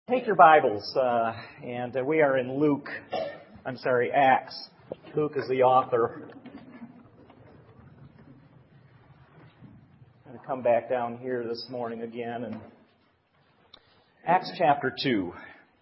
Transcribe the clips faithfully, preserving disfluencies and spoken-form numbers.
Take your Bibles, uh, and uh, we are in Luke. I'm sorry, Acts. Luke is the author. I'm going to come back down here this morning again, and Acts chapter two.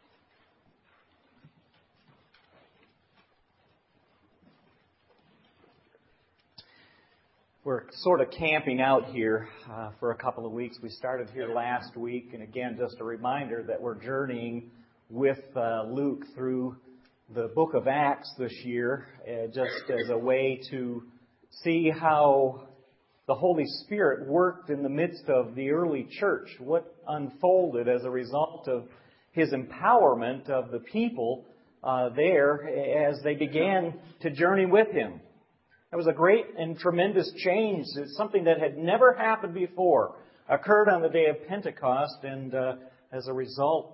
We're sort of camping out here uh, for a couple of weeks. We started here last week, and again, just a reminder that we're journeying with uh, Luke through the book of Acts this year, uh, just as a way to see how the Holy Spirit worked in the midst of the early church, what unfolded as a result of His empowerment of the people uh, there as they began to journey with Him. It was a great and tremendous change. It's something that had never happened before. Occurred on the day of Pentecost, and uh, as a result,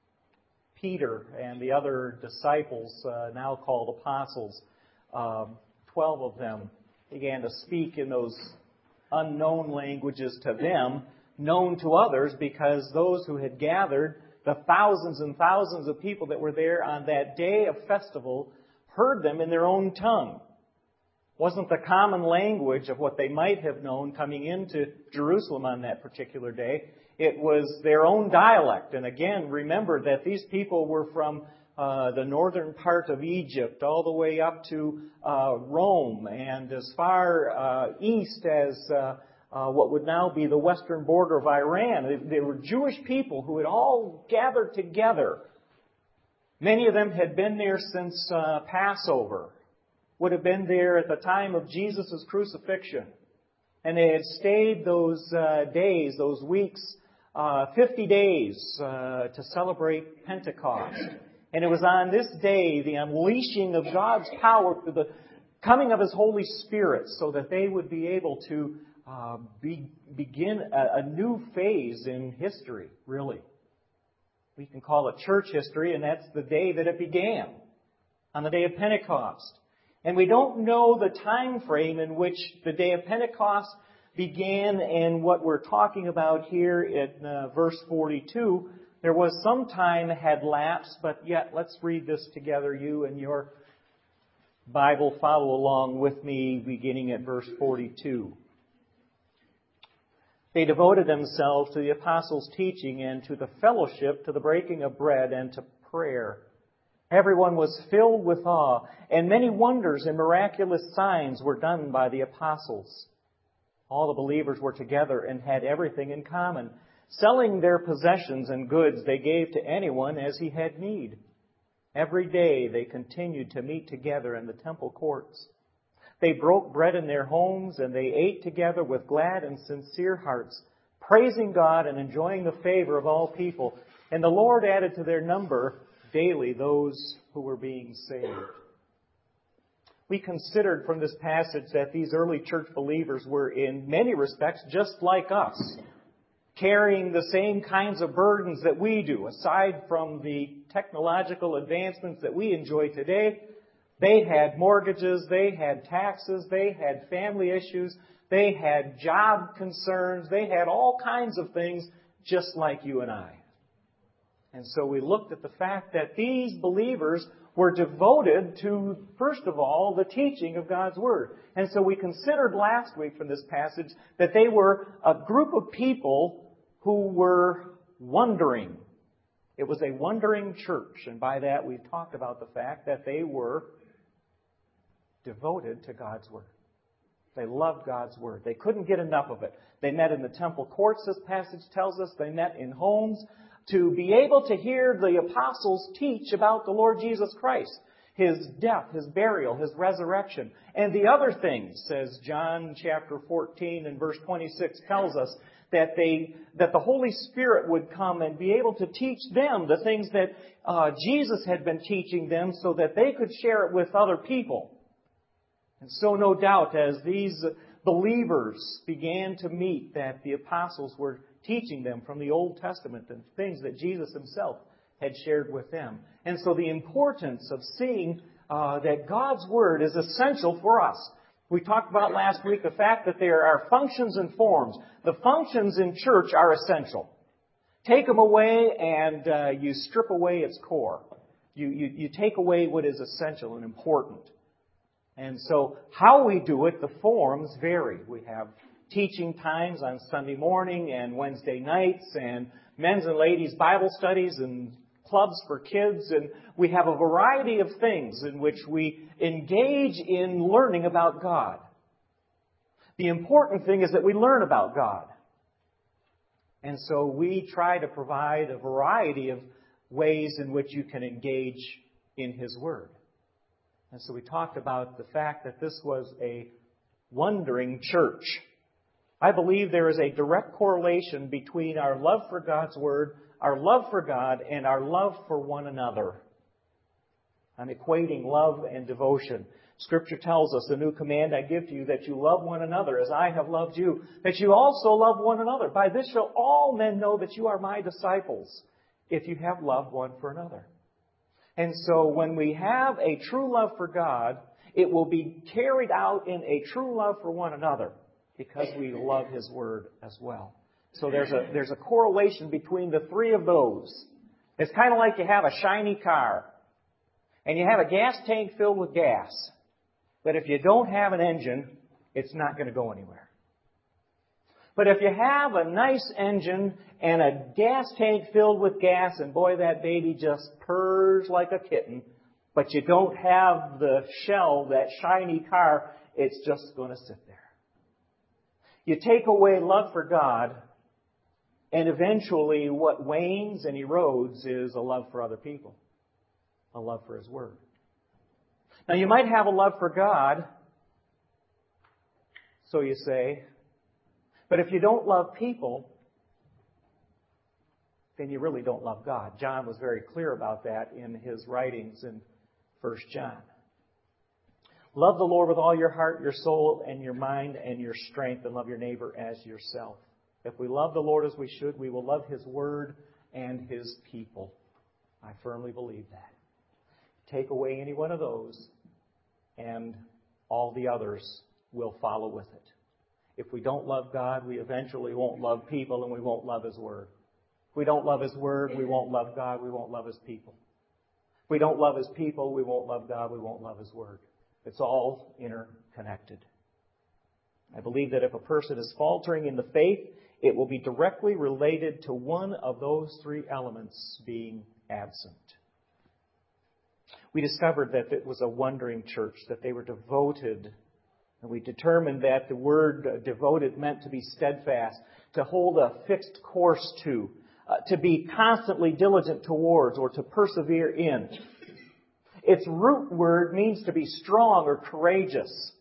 Peter and the other disciples, uh, now called apostles, um, twelve of them, began to speak in those unknown languages to them, known to others, because those who had gathered, the thousands and thousands of people that were there on that day of festival, heard them in their own tongue. Wasn't the common language of what they might have known coming into Jerusalem on that particular day. It was their own dialect. And again, remember that these people were from uh, the northern part of Egypt all the way up to uh, Rome and as far uh, east as uh, uh, what would now be the western border of Iran. They, they were Jewish people who had all gathered together. Many of them had been there since uh, Passover. Would have been there at the time of Jesus' crucifixion. And they had stayed those uh, days, those weeks, uh, fifty days uh, to celebrate Pentecost. And it was on this day, the unleashing of God's power through the coming of His Holy Spirit, so that they would be able to uh, be, begin a, a new phase in history, really. We can call it church history, and that's the day that it began, on the day of Pentecost. And we don't know the time frame in which the day of Pentecost began, and what we're talking about here in uh, verse forty-two. There was some time had lapsed, but yet let's read this together. You and your Bible follow along with me, beginning at verse forty-two. They devoted themselves to the apostles' teaching and to the fellowship, to the breaking of bread, and to prayer. Everyone was filled with awe, and many wonders and miraculous signs were done by the apostles. All the believers were together and had everything in common. Selling their possessions and goods, they gave to anyone as he had need. Every day they continued to meet together in the temple courts. They broke bread in their homes, and they ate together with glad and sincere hearts, praising God and enjoying the favor of all people. And the Lord added to their number daily those who were being saved. We considered from this passage that these early church believers were in many respects just like us, carrying the same kinds of burdens that we do. Aside from the technological advancements that we enjoy today, they had mortgages, they had taxes, they had family issues, they had job concerns, they had all kinds of things just like you and I. And so we looked at the fact that these believers were devoted to, first of all, the teaching of God's Word. And so we considered last week from this passage that they were a group of people who were wondering. It was a wondering church. And by that we talked about the fact that they were devoted to God's Word. They loved God's Word. They couldn't get enough of it. They met in the temple courts, this passage tells us. They met in homes, to be able to hear the apostles teach about the Lord Jesus Christ, His death, His burial, His resurrection, and the other things, says John chapter fourteen and verse twenty-six tells us, that they that the Holy Spirit would come and be able to teach them the things that uh, Jesus had been teaching them, so that they could share it with other people. And so no doubt, as these believers began to meet, that the apostles were teaching them from the Old Testament and things that Jesus Himself had shared with them. And so the importance of seeing uh, that God's Word is essential for us. We talked about last week the fact that there are functions and forms. The functions in church are essential. take them away and uh, you strip away its core. You, you, you take away what is essential and important. And so how we do it, the forms vary. We have teaching times on Sunday morning and Wednesday nights and men's and ladies' Bible studies and clubs for kids. And we have a variety of things in which we engage in learning about God. The important thing is that we learn about God. And so we try to provide a variety of ways in which you can engage in His Word. And so we talked about the fact that this was a wondering church. I believe there is a direct correlation between our love for God's Word, our love for God, and our love for one another. I'm equating love and devotion. Scripture tells us, "A new command I give to you, that you love one another as I have loved you, that you also love one another. By this shall all men know that you are my disciples, if you have love one for another." And so when we have a true love for God, it will be carried out in a true love for one another because we love His Word as well. So there's a, there's a correlation between the three of those. It's kind of like you have a shiny car and you have a gas tank filled with gas. But if you don't have an engine, it's not going to go anywhere. But if you have a nice engine and a gas tank filled with gas, and boy, that baby just purrs like a kitten, but you don't have the shell, that shiny car, it's just going to sit there. You take away love for God, and eventually what wanes and erodes is a love for other people, a love for His Word. Now, you might have a love for God, so you say, but if you don't love people, then you really don't love God. John was very clear about that in his writings in First John. Love the Lord with all your heart, your soul, and your mind, and your strength, and love your neighbor as yourself. If we love the Lord as we should, we will love His Word and His people. I firmly believe that. Take away any one of those, and all the others will follow with it. If we don't love God, we eventually won't love people, and we won't love His Word. If we don't love His Word, we won't love God, we won't love His people. If we don't love His people, we won't love God, we won't love His Word. It's all interconnected. I believe that if a person is faltering in the faith, it will be directly related to one of those three elements being absent. We discovered that it was a wondering church, that they were devoted. And we determined that the word devoted meant to be steadfast, to hold a fixed course to, uh, to be constantly diligent towards, or to persevere in. Its root word means to be strong or courageous.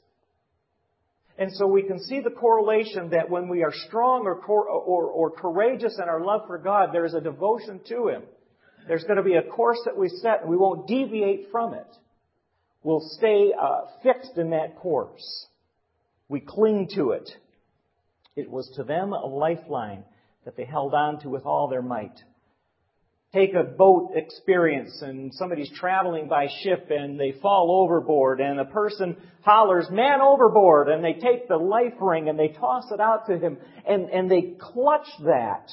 And so we can see the correlation that when we are strong or, cor- or, or courageous in our love for God, there is a devotion to Him. There's going to be a course that we set, and we won't deviate from it. We'll stay uh, fixed in that course. We cling to it. It was to them a lifeline that they held on to with all their might. Take a boat experience, and somebody's traveling by ship and they fall overboard, and a person hollers, "Man overboard!" and they take the life ring and they toss it out to him, and, and they clutch that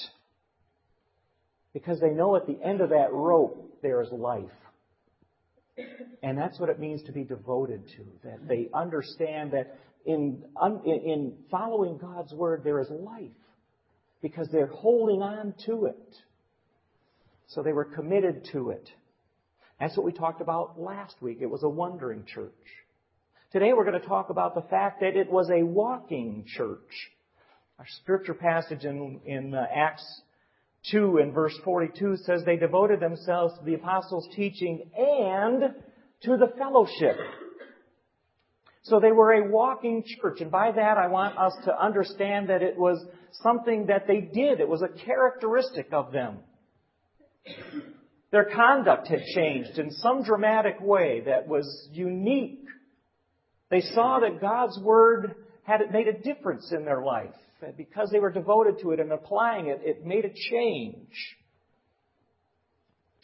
because they know at the end of that rope there is life. And that's what it means to be devoted to, that they understand that in, in following God's Word there is life because they're holding on to it. So they were committed to it. That's what we talked about last week. It was a wandering church. Today we're going to talk about the fact that it was a walking church. Our scripture passage in, in uh, Acts two and verse forty-two says they devoted themselves to the apostles' teaching and to the fellowship. So they were a walking church. And by that I want us to understand that it was something that they did. It was a characteristic of them. Their conduct had changed in some dramatic way that was unique. They saw that God's Word had made a difference in their life. And because they were devoted to it and applying it, it made a change.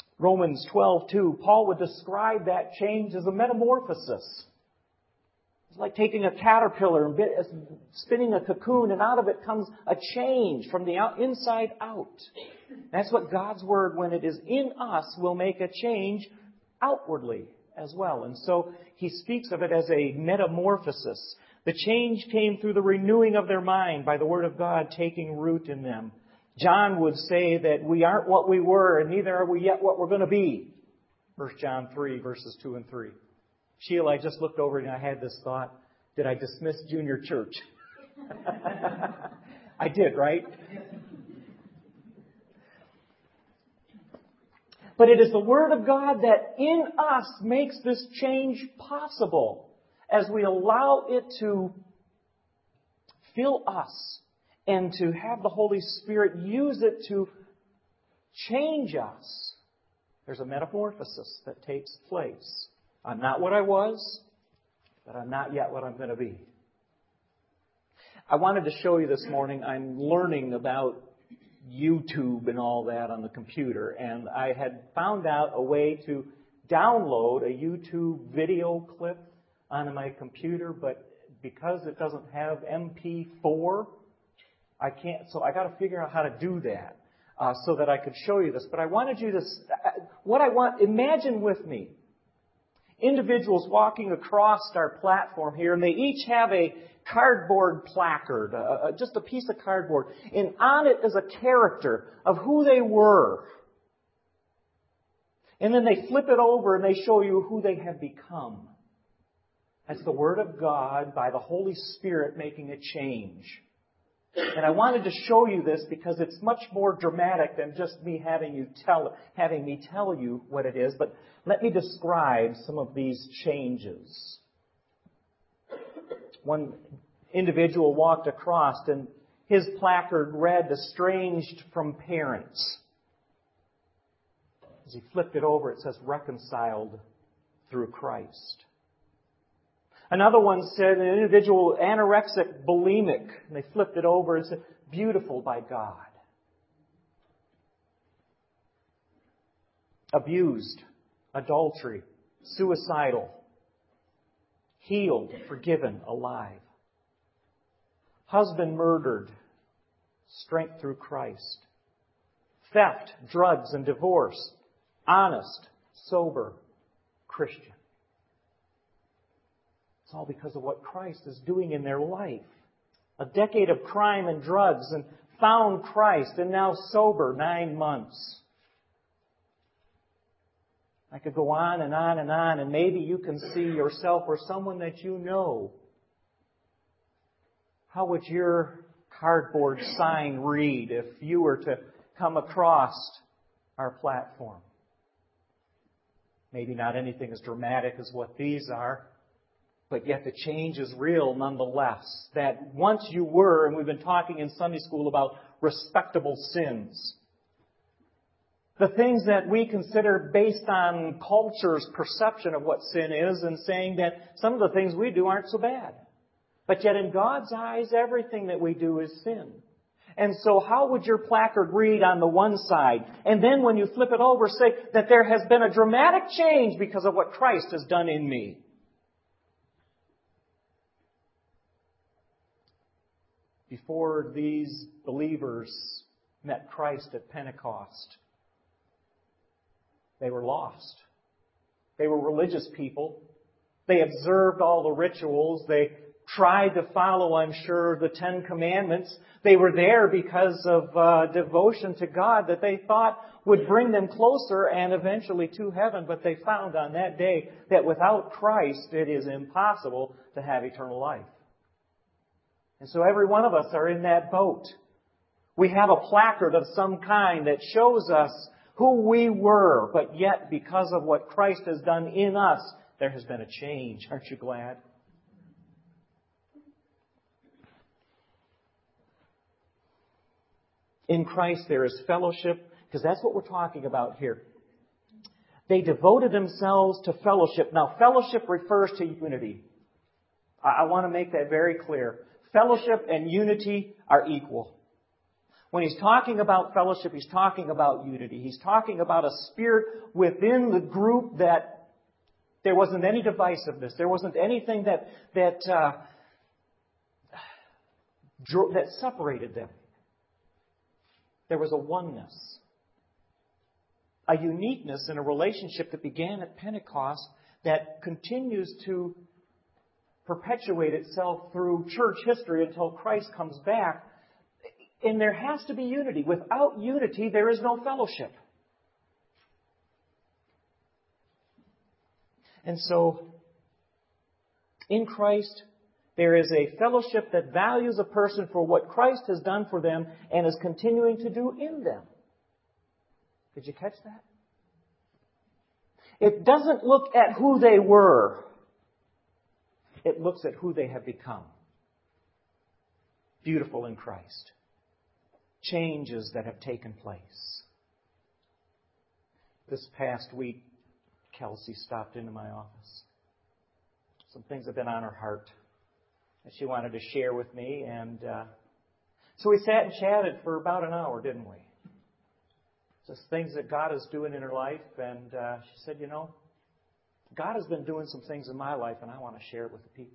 Romans twelve two, Paul would describe that change as a metamorphosis. It's like taking a caterpillar and spinning a cocoon, and out of it comes a change from the out, inside out. That's what God's Word, when it is in us, will make a change outwardly as well. And so he speaks of it as a metamorphosis. The change came through the renewing of their mind by the Word of God taking root in them. John would say that we aren't what we were, and neither are we yet what we're going to be. First John three, verses two and three. Sheila, I just looked over and I had this thought. Did I dismiss junior church? I did, right? But it is the Word of God that in us makes this change possible as we allow it to fill us and to have the Holy Spirit use it to change us. There's a metamorphosis that takes place. I'm not what I was, but I'm not yet what I'm going to be. I wanted to show you this morning, I'm learning about YouTube and all that on the computer, and I had found out a way to download a YouTube video clip onto my computer, but because it doesn't have M P four, I can't, so I got to figure out how to do that uh, so that I could show you this. But I wanted you to, what I want, imagine with me, individuals walking across our platform here, and they each have a cardboard placard, uh, just a piece of cardboard, and on it is a character of who they were. And then they flip it over and they show you who they have become. That's the Word of God by the Holy Spirit making a change. And I wanted to show you this because it's much more dramatic than just me having you tell, having me tell you what it is. But let me describe some of these changes. One individual walked across and his placard read, "Estranged from parents." As he flipped it over, it says, "Reconciled through Christ." Another one said, an individual anorexic, bulimic, and they flipped it over and said, "Beautiful by God." Abused, adultery, suicidal, healed, forgiven, alive. Husband murdered, strength through Christ. Theft, drugs, and divorce, honest, sober, Christian. It's all because of what Christ is doing in their life. A decade of crime and drugs, and found Christ, and now sober nine months. I could go on and on and on, and maybe you can see yourself or someone that you know. How would your cardboard sign read if you were to come across our platform? Maybe not anything as dramatic as what these are, but yet the change is real nonetheless. That once you were, and we've been talking in Sunday school about respectable sins. The things that we consider based on culture's perception of what sin is, and saying that some of the things we do aren't so bad. But yet in God's eyes, everything that we do is sin. And so how would your placard read on the one side? And then when you flip it over, say that there has been a dramatic change because of what Christ has done in me. Before these believers met Christ at Pentecost, they were lost. They were religious people. They observed all the rituals. They tried to follow, I'm sure, the Ten Commandments. They were there because of uh, devotion to God that they thought would bring them closer and eventually to heaven. But they found on that day that without Christ, it is impossible to have eternal life. And so every one of us are in that boat. We have a placard of some kind that shows us who we were, but yet because of what Christ has done in us, there has been a change. Aren't you glad? In Christ there is fellowship, because that's what we're talking about here. They devoted themselves to fellowship. Now, fellowship refers to unity. I want to make that very clear. Fellowship and unity are equal. When he's talking about fellowship, he's talking about unity. He's talking about a spirit within the group that There wasn't any divisiveness. There wasn't anything that that uh, dro- that separated them. There was a oneness, a uniqueness in a relationship that began at Pentecost that continues to perpetuate itself through church history until Christ comes back. And there has to be unity. Without unity, there is no fellowship. And so, in Christ, there is a fellowship that values a person for what Christ has done for them and is continuing to do in them. Did you catch that? It doesn't look at who they were. It looks at who they have become. Beautiful in Christ. Changes that have taken place. This past week, Kelsey stopped into my office. Some things have been on her heart that she wanted to share with me. And uh, so we sat and chatted for about an hour, didn't we? Just things that God is doing in her life. And uh, she said, you know, God has been doing some things in my life, and I want to share it with the people.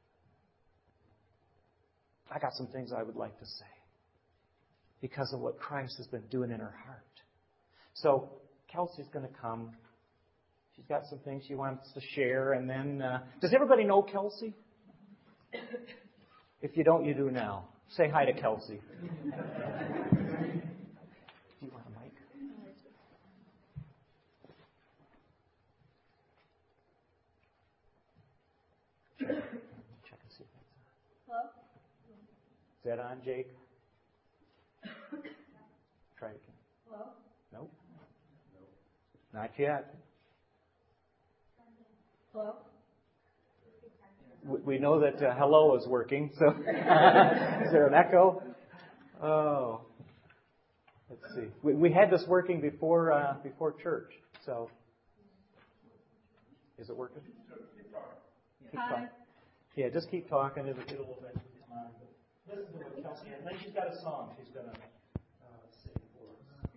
I got some things I would like to say because of what Christ has been doing in her heart. So Kelsey's going to come. She's got some things she wants to share. And then, uh, does everybody know Kelsey? If you don't, you do now. Say hi to Kelsey. Do you want a mic? Check and see if that's on. Hello? Is that on, Jake? Try it again. Hello? Nope. Not yet. Hello? We we know that uh, hello is working. So, is there an echo? Oh, let's see. We we had this working before uh, before church. So, is it working? Keep Hi. talking. Yeah, just keep talking. It'll, it'll eventually come on. But listen to what Kelsey has. Then she's got a song she's gonna uh, sing for us.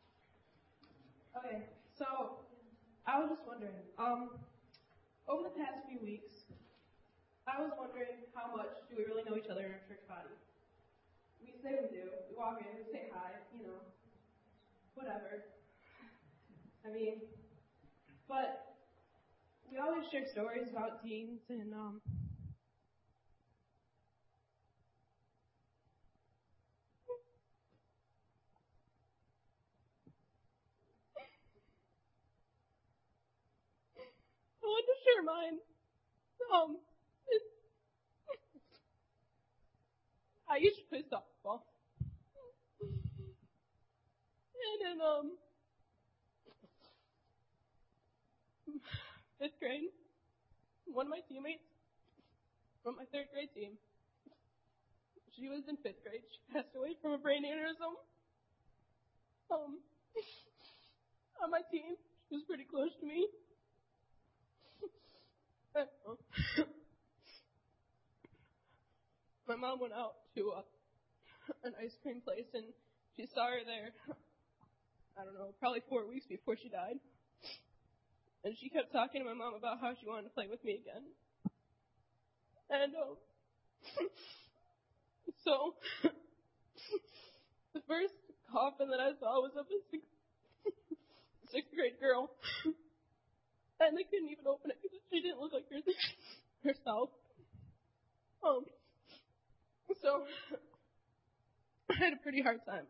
Okay, so I was just wondering, um, over the past few weeks, I was wondering how much do we really know each other in our church body? We say we do. We walk in, we say hi, you know, whatever. I mean, but we always share stories about teens and, um, I want to share mine. Um, it, I used to play softball. And then, um, fifth grade, one of my teammates from my third grade team, she was in fifth grade. She passed away from a brain aneurysm. Um, on my team, she was pretty close to me. My mom went out to uh, an ice cream place, and she saw her there, I don't know, probably four weeks before she died. And she kept talking to my mom about how she wanted to play with me again. And um, so the first coffin that I saw was of a sixth, sixth grade girl. And they couldn't even open it because she didn't look like her, herself. Um, so I had a pretty hard time.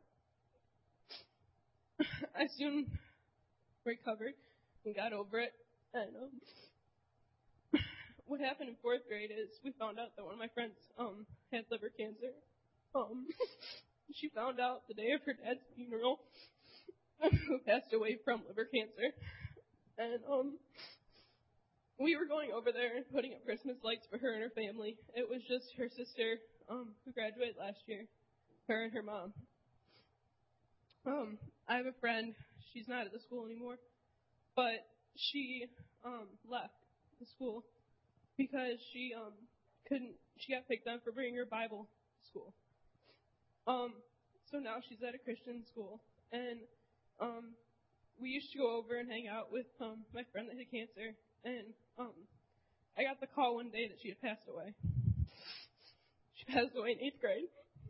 I soon recovered and got over it. And um, what happened in fourth grade is we found out that one of my friends um had liver cancer. Um, she found out the day of her dad's funeral, who passed away from liver cancer. And um, we were going over there and putting up Christmas lights for her and her family. It was just her sister, um, who graduated last year, her and her mom. Um, I have a friend. She's not at the school anymore, but she um left the school because she um couldn't. She got picked on for bringing her Bible to school. Um, so now she's at a Christian school, and um. we used to go over and hang out with um, my friend that had cancer, and um, I got the call one day that she had passed away. She passed away in eighth grade.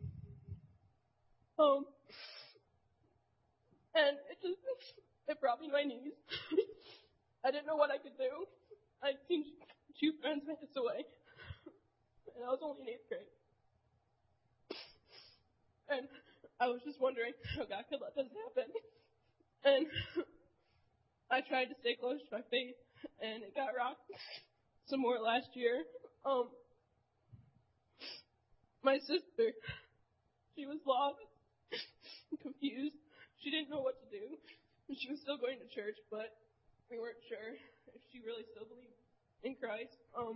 Um, and it just, it brought me to my knees. I didn't know what I could do. I'd seen two friends pass away, and I was only in eighth grade. And I was just wondering how God could let this happen. And I tried to stay close to my faith, and it got rocked some more last year. Um, my sister, she was lost and confused. She didn't know what to do. She was still going to church, but we weren't sure if she really still believed in Christ. Um,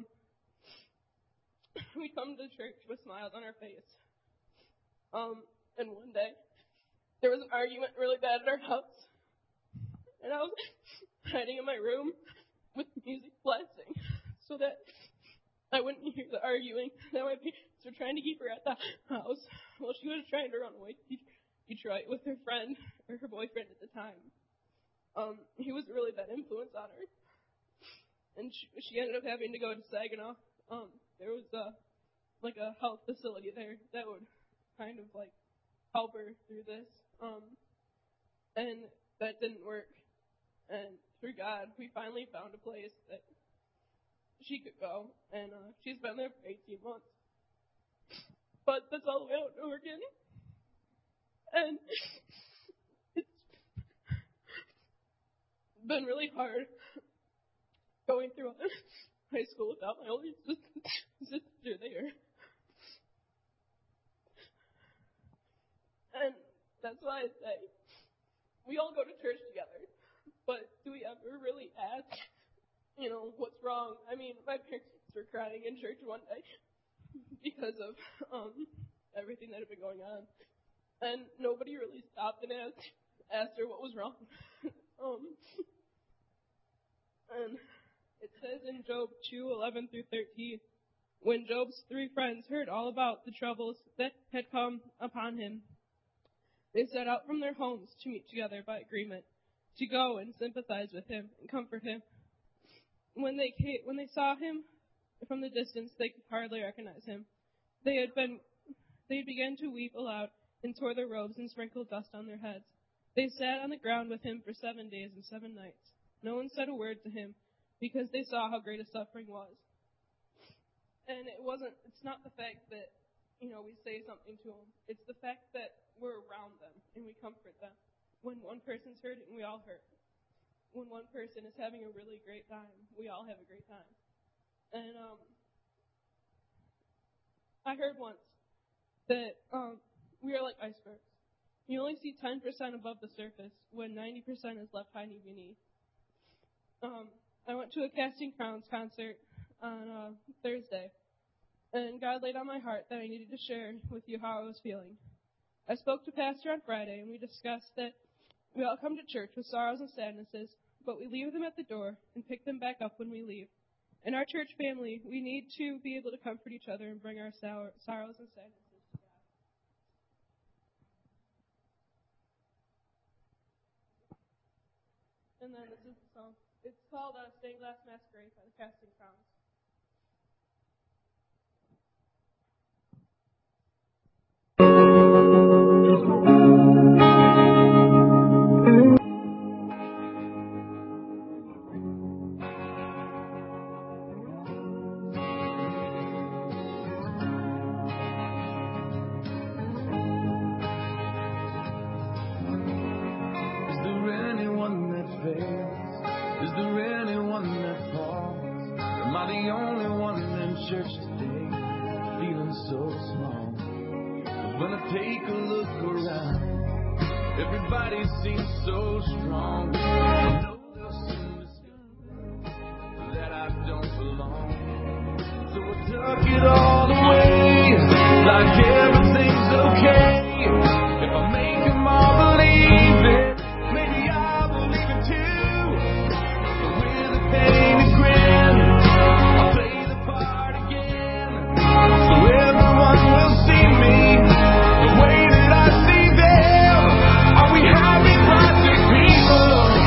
we come to church with smiles on our face. Um, and one day, there was an argument really bad at our house. And I was hiding in my room with music blasting so that I wouldn't hear the arguing. Now my parents were trying to keep her at the house while she was trying to run away to Detroit with her friend, or her boyfriend at the time. Um, he was a really bad influence on her. And she, she ended up having to go to Saginaw. Um, there was a, like a health facility there that would kind of like help her through this. Um, and that didn't work. And through God, we finally found a place that she could go. And uh, she's been there for eighteen months. But that's all the way out in Oregon. And it's been really hard going through high school without my older sister there. And that's why I say, we all go to church together, but do we ever really ask, you know, what's wrong? I mean, my parents were crying in church one day because of um, everything that had been going on. And nobody really stopped and asked, asked her what was wrong. um, and it says in Job two eleven through thirteen, when Job's three friends heard all about the troubles that had come upon him, they set out from their homes to meet together by agreement, to go and sympathize with him and comfort him. When they came, when they saw him from the distance, they could hardly recognize him. They had been, they began to weep aloud and tore their robes and sprinkled dust on their heads. They sat on the ground with him for seven days and seven nights. No one said a word to him because they saw how great his suffering was. And it wasn't, it's not the fact that, you know, we say something to them. It's the fact that we're around them and we comfort them. When one person's hurting, we all hurt. When one person is having a really great time, we all have a great time. And um, I heard once that um, we are like icebergs. You only see ten percent above the surface when ninety percent is left hiding beneath. Um, I went to a Casting Crowns concert on uh, Thursday, and God laid on my heart that I needed to share with you how I was feeling. I spoke to Pastor on Friday, and we discussed that we all come to church with sorrows and sadnesses, but we leave them at the door and pick them back up when we leave. In our church family, we need to be able to comfort each other and bring our sour, sorrows and sadnesses to God. And then this is the song. It's called uh, Stained Glass Masquerade by the Casting Crowns. Are we having lots of people?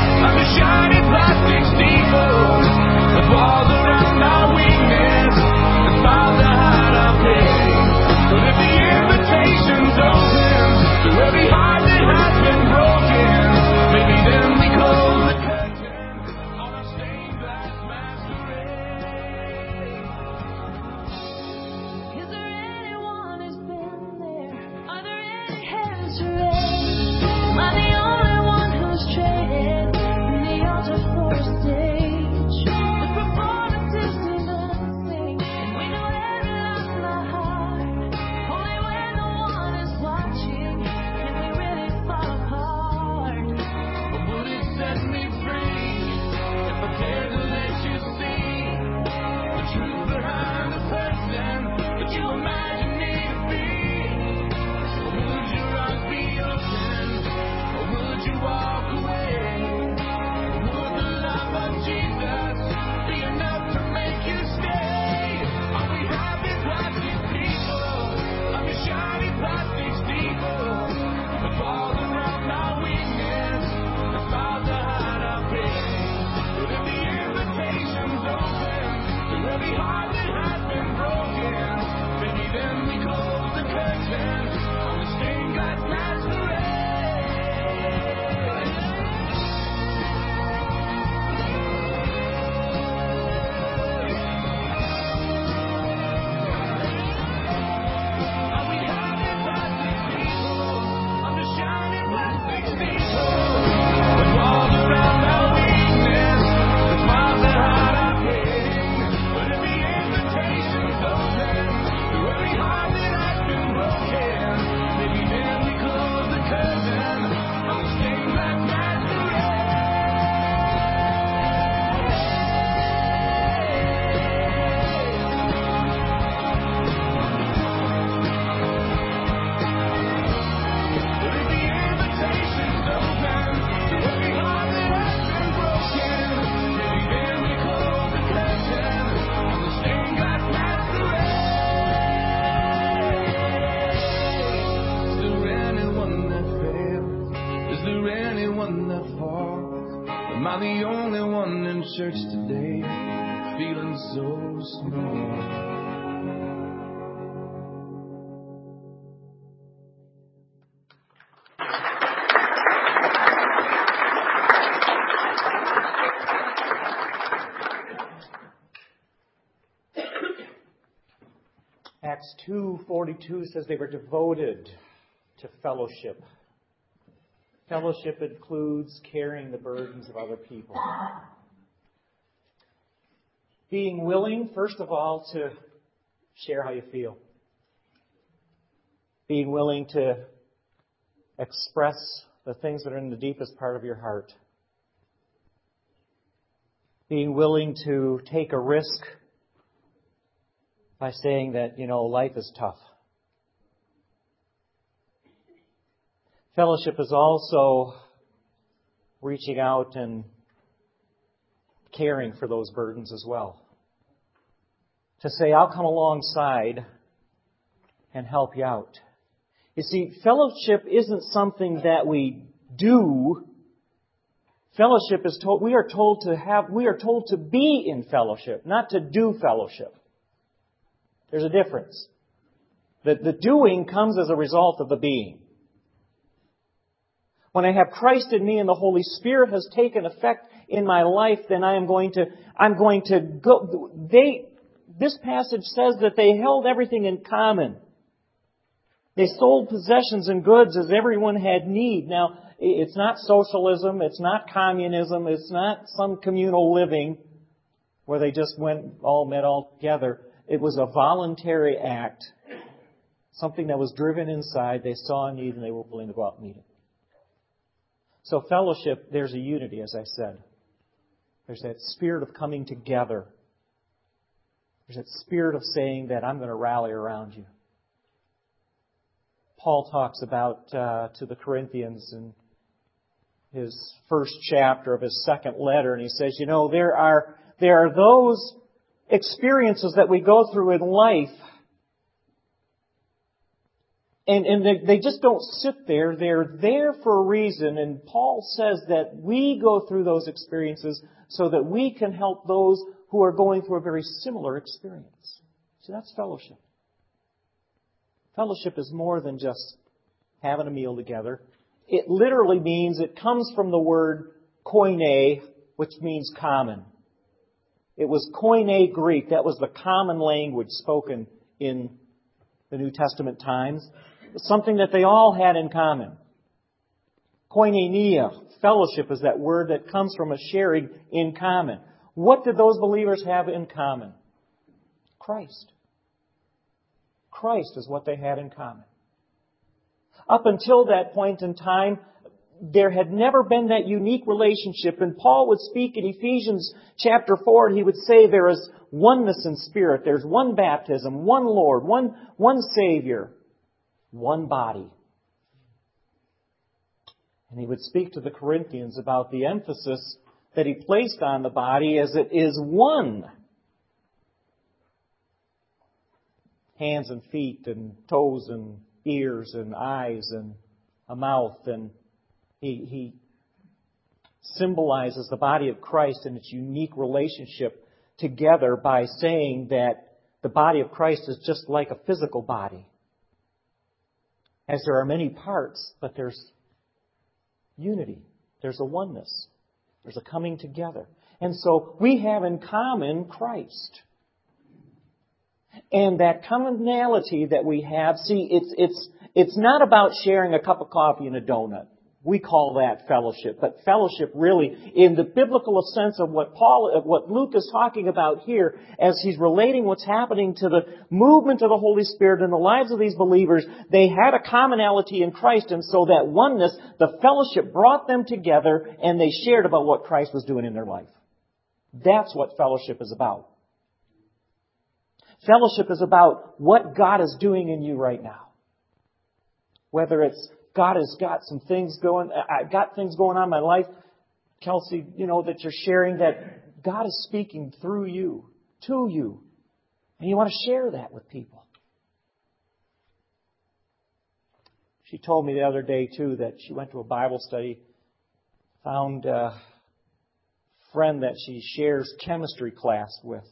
I the only one in church today feeling so small? Acts two forty-two says they were devoted to fellowship. Fellowship includes carrying the burdens of other people. Being willing, first of all, to share how you feel. Being willing to express the things that are in the deepest part of your heart. Being willing to take a risk by saying that, you know, life is tough. Fellowship is also reaching out and caring for those burdens as well. To say, I'll come alongside and help you out. You see, fellowship isn't something that we do. Fellowship is told, we are told to have, we are told to be in fellowship, not to do fellowship. There's a difference. The, the doing comes as a result of the being. When I have Christ in me and the Holy Spirit has taken effect in my life, then I am going to, I'm going to go, they, this passage says that they held everything in common. They sold possessions and goods as everyone had need. Now, it's not socialism, it's not communism, it's not some communal living where they just went, all met all together. It was a voluntary act, something that was driven inside. They saw a need and they were willing to go out and meet it. So fellowship, there's a unity, as I said. There's that spirit of coming together. There's that spirit of saying that I'm going to rally around you. Paul talks about uh, to the Corinthians in his first chapter of his second letter, and he says, you know, there are there are those experiences that we go through in life, and, and they, they just don't sit there. They're there for a reason, and Paul says that we go through those experiences so that we can help those who are going through a very similar experience. So that's fellowship. Fellowship is more than just having a meal together. It literally means, it comes from the word koine, which means common. It was Koine Greek. That was the common language spoken in the New Testament times. Something that they all had in common. Koinonia, fellowship, is that word that comes from a sharing in common. What did those believers have in common? Christ. Christ is what they had in common. Up until that point in time, there had never been that unique relationship. And Paul would speak in Ephesians chapter four, and he would say there is oneness in spirit. There's one baptism, one Lord, one, one Savior, one body. And he would speak to the Corinthians about the emphasis that he placed on the body as it is one. Hands and feet and toes and ears and eyes and a mouth. And he, he symbolizes the body of Christ and its unique relationship together by saying that the body of Christ is just like a physical body. As there are many parts, but there's unity. There's a oneness. There's a coming together. And so we have in common Christ. And that commonality that we have, see, it's it's it's not about sharing a cup of coffee and a donut. We call that fellowship. But fellowship really, in the biblical sense of what Paul, of what Luke is talking about here, as he's relating what's happening to the movement of the Holy Spirit in the lives of these believers, they had a commonality in Christ, and so that oneness, the fellowship brought them together, and they shared about what Christ was doing in their life. That's what fellowship is about. Fellowship is about what God is doing in you right now. Whether it's God has got some things going, I've got things going on in my life, Kelsey, you know, that you're sharing, that God is speaking through you, to you. And you want to share that with people. She told me the other day, too, that she went to a Bible study, found uh, friend that she shares chemistry class with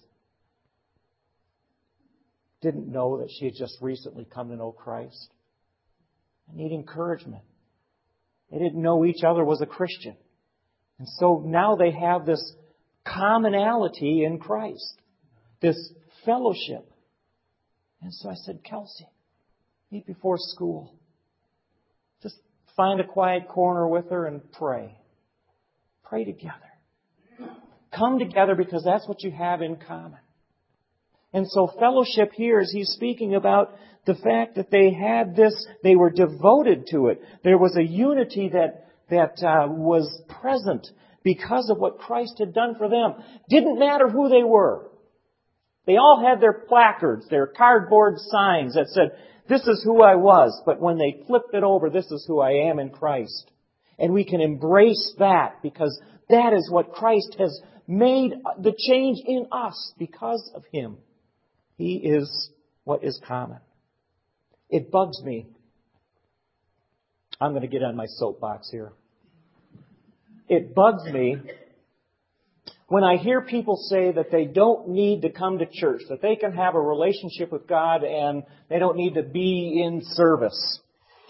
didn't know that she had just recently come to know Christ. I need encouragement. They didn't know each other was a Christian. And so now they have this commonality in Christ, this fellowship. And so I said, Kelsey, meet before school. Just find a quiet corner with her and pray. Pray together. Come together because that's what you have in common. And so fellowship here, as he's speaking about the fact that they had this, they were devoted to it. There was a unity that that uh, was present because of what Christ had done for them. Didn't matter who they were. They all had their placards, their cardboard signs that said, this is who I was. But when they flipped it over, this is who I am in Christ. And we can embrace that because that is what Christ has made the change in us because of Him. He is what is common. It bugs me. I'm going to get on my soapbox here. It bugs me when I hear people say that they don't need to come to church, that they can have a relationship with God and they don't need to be in service.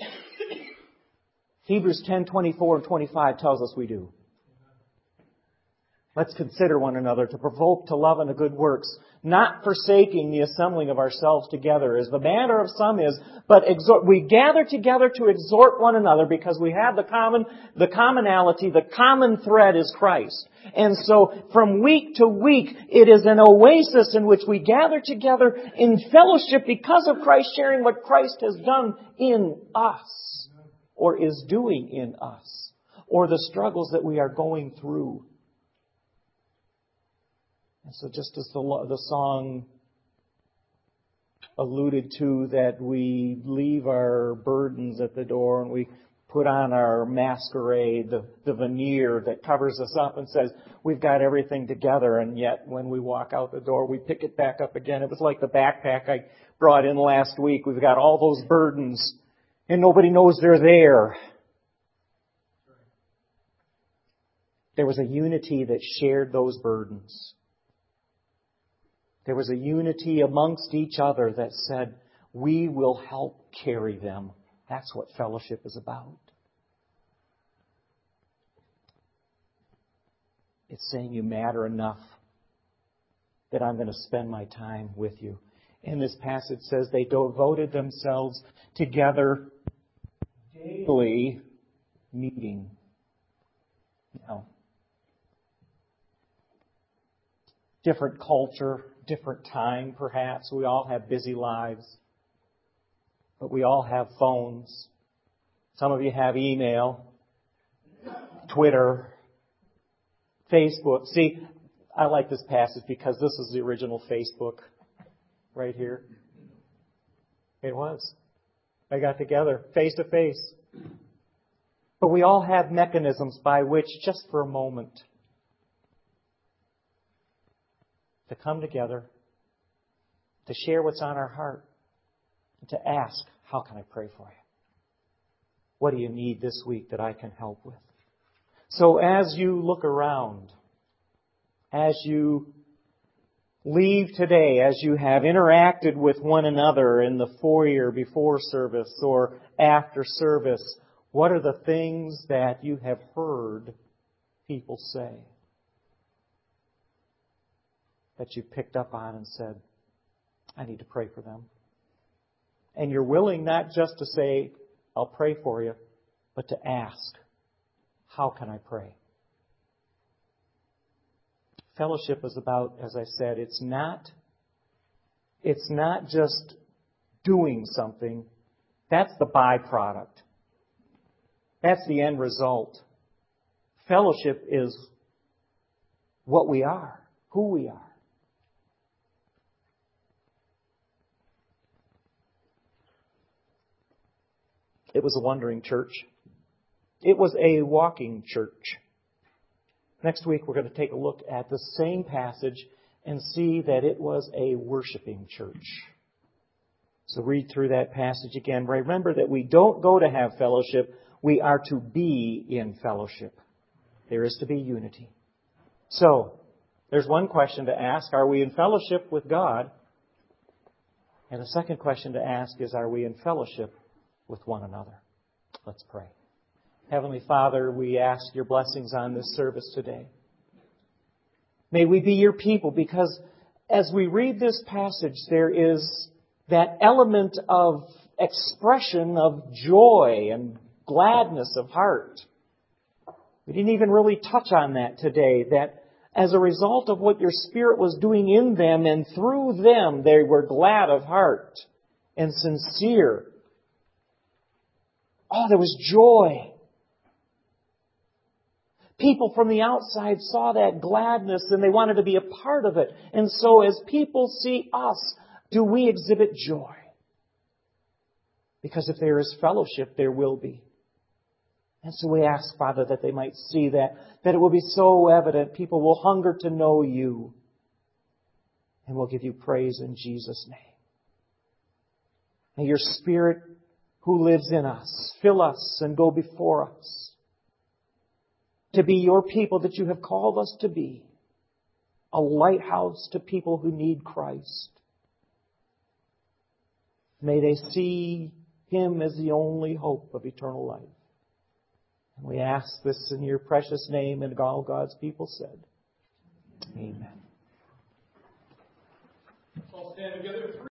Hebrews ten, twenty-four and twenty-five tells us we do. Let's consider one another to provoke to love and to good works, not forsaking the assembling of ourselves together, as the manner of some is, but exhort, we gather together to exhort one another because we have the common, the commonality, the common thread is Christ. And so from week to week, it is an oasis in which we gather together in fellowship because of Christ, sharing what Christ has done in us, or is doing in us, or the struggles that we are going through. And so just as the, the song alluded to, that we leave our burdens at the door and we put on our masquerade, the, the veneer that covers us up and says, we've got everything together, and yet when we walk out the door, we pick it back up again. It was like the backpack I brought in last week. We've got all those burdens, and nobody knows they're there. There was a unity that shared those burdens. There was a unity amongst each other that said, we will help carry them. That's what fellowship is about. It's saying you matter enough that I'm going to spend my time with you. And this passage says they devoted themselves together daily meeting. Now, different culture, different time perhaps. We all have busy lives. But we all have phones. Some of you have email, Twitter, Facebook. See, I like this passage because this is the original Facebook right here. It was. They got together face to face. But we all have mechanisms by which, just for a moment, to come together, to share what's on our heart, and to ask, how can I pray for you? What do you need this week that I can help with? So as you look around, as you leave today, as you have interacted with one another in the foyer before service or after service, what are the things that you have heard people say that you picked up on and said, I need to pray for them? And you're willing not just to say, I'll pray for you, but to ask, how can I pray? Fellowship is about, as I said, it's not, it's not just doing something. That's the byproduct. That's the end result. Fellowship is what we are, who we are. It was a wandering church. It was a walking church. Next week we're going to take a look at the same passage and see that it was a worshiping church. So read through that passage again. Remember that we don't go to have fellowship. We are to be in fellowship. There is to be unity. So, there's one question to ask. Are we in fellowship with God? And the second question to ask is, are we in fellowship with one another? Let's pray. Heavenly Father, we ask your blessings on this service today. May we be your people, because as we read this passage, there is that element of expression of joy and gladness of heart. We didn't even really touch on that today, that as a result of what your Spirit was doing in them and through them, they were glad of heart and sincere. Oh, there was joy. People from the outside saw that gladness and they wanted to be a part of it. And so as people see us, do we exhibit joy? Because if there is fellowship, there will be. And so we ask, Father, that they might see that, that it will be so evident. People will hunger to know you. And we'll give you praise in Jesus' name. May your Spirit who lives in us fill us and go before us to be your people that you have called us to be. A lighthouse to people who need Christ. May they see Him as the only hope of eternal life. And we ask this in your precious name, and all God's people said, Amen. All stand together.